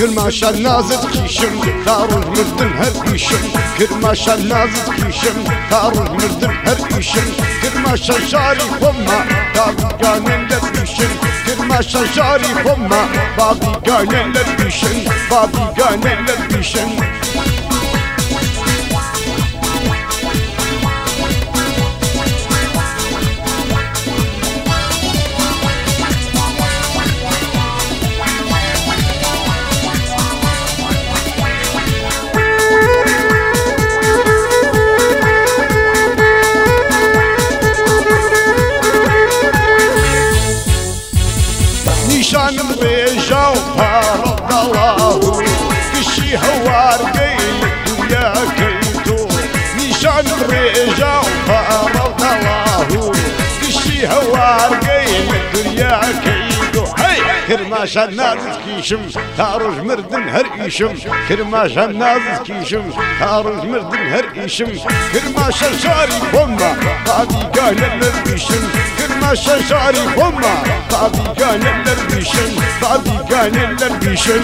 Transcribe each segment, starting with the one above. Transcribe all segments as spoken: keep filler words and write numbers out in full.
Kırmaşa nazır kişim Taruz mürdün her işim Kırmaşa nazır kişim Taruz mürdün her işim Kırmaşa şarif olma Tabi ganeler işim Kırmaşa şarif olma Babi ganeler işim Babi ganeler işim Nişanım bejav paradallahu Kişi havar geyl dünya keytu Nişanım bejav paradallahu Kişi havar geyl dünya keytu Hey! Kırmaşa naziz kişim Taruz mürdün her işim Kırmaşa naziz kişim Taruz mürdün her işim Kırmaşa şarif olma Tabi ganeler işim Kırmaşa şarif olma Tabi ganeler işim Tabi ganeler işim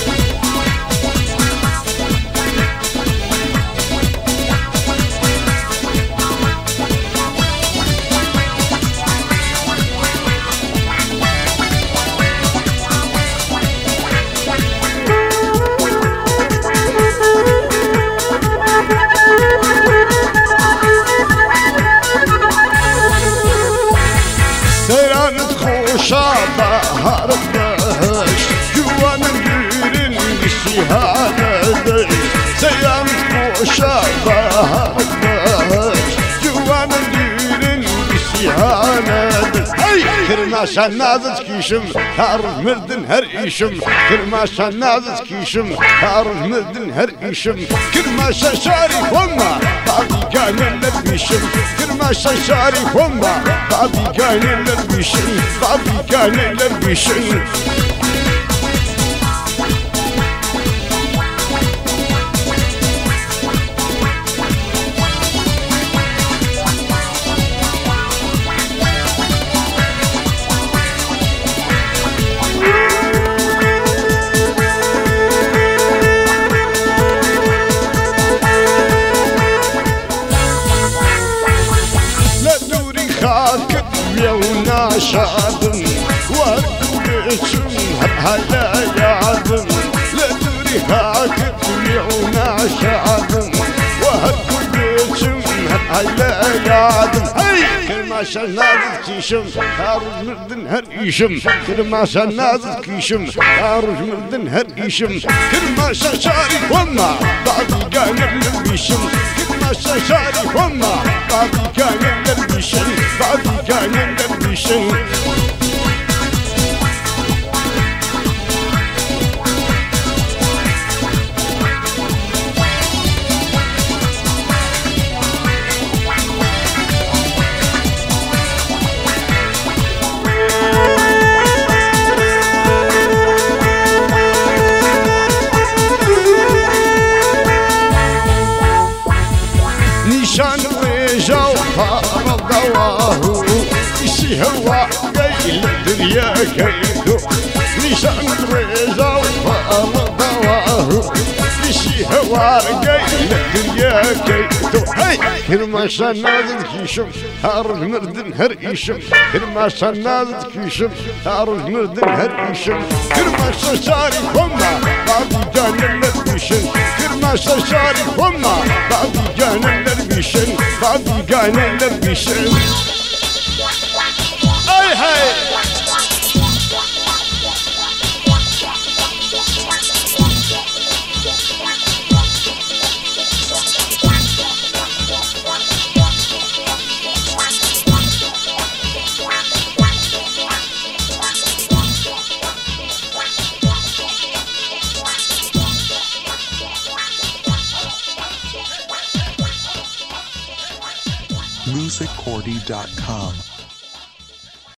Seyranıt koşa bahar bağış Güvanın gülün şihadedir Seyranıt koşa bahar bağış Güvanın gülün şihadedir Hey! Kırmaşa naziz kişim Taruz mürdün her işim Kırmaşa naziz kişim Taruz mürdün her işim Kırmaşa şarif olma Tabi ganeler işim Kırmaşa şarif olma Tabi ganeler işim Tabi ganeler işim Kalkıp yoluna şadım Vardım için hep hala yadım Leduri kalkıp yoluna şadım Vardım için hep hala yadım Hey! Kırmaşa naziz kişim Taruz mürdün her işim Kırmaşa naziz kişim Taruz mürdün her işim Kırmaşa şarif olma Tabi ganeler işim Kırmaşa şarif olma Tabi ganeler işim Tabi ganeler işim Nişan bejav paradallahu Kişi hava geyl dünya keytu Nişan bejav paradallahu Kişi hava geyl dünya keytu Hey! Kırmaşa naziz kişim Taruz mürdün her işim Kırmaşa naziz kişim Taruz mürdün her işim Kırmaşa şarif olma Tabi ganeler işim Kırmaşa şarif olma Tabi ganeler işim Tabi ganeler işim Ay hey! music cordy dot com